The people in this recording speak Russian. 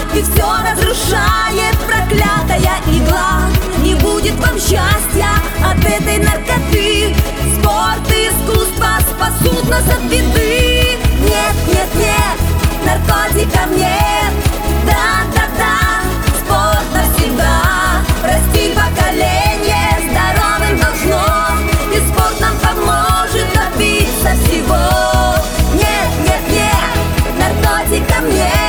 и все разрушает проклятая игла. Не будет вам счастья от этой наркоты. Спорт и искусство спасут нас от беды. Нет, нет, нет, наркотиков нет. Да, да, да, спорт навсегда. Прости поколение, здоровым должно. И спорт нам поможет добиться всего. Нет, нет, нет, наркотиков нет.